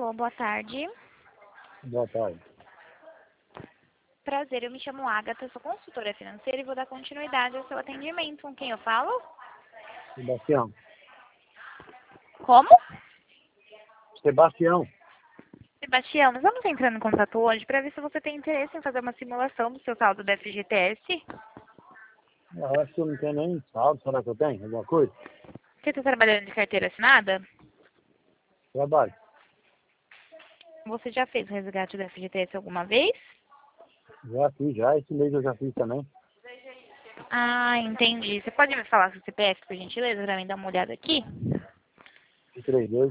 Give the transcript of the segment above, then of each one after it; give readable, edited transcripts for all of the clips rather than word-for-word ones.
Alô, boa tarde. Boa tarde. Prazer, eu me chamo Agatha, sou consultora financeira e vou dar continuidade ao seu atendimento. Com quem eu falo? Sebastião. Como? Sebastião. Sebastião, nós vamos entrando em contato hoje para ver se você tem interesse em fazer uma simulação do seu saldo da FGTS. Eu acho que eu não tenho nem saldo. Será que eu tenho? Alguma coisa? Você está trabalhando de carteira assinada? Trabalho. Você já fez o resgate da FGTS alguma vez? Já fiz, já. Esse mês eu já fiz também. Ah, entendi. Você pode me falar seu CPF, por gentileza, para mim dar uma olhada aqui? 32.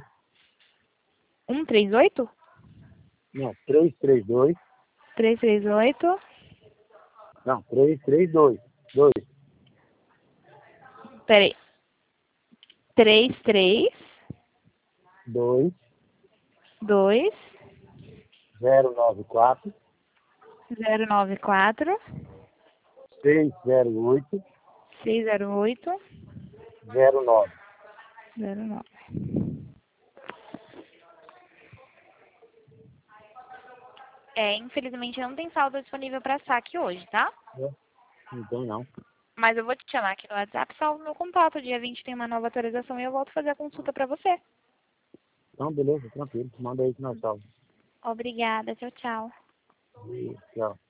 138? Não, 332. 338? Não, 332. 2. Peraí. 33 2. 2 094. 094 608. 608 09. 09. Infelizmente não tem saldo disponível para saque hoje, tá? Não tem não. Mas eu vou te chamar aqui no WhatsApp, salvo meu contato. Dia 20 tem uma nova atualização e eu volto fazer a consulta para você. Então, beleza, tranquilo. Manda aí que nós salvamos. Obrigada, tchau, tchau. Tchau.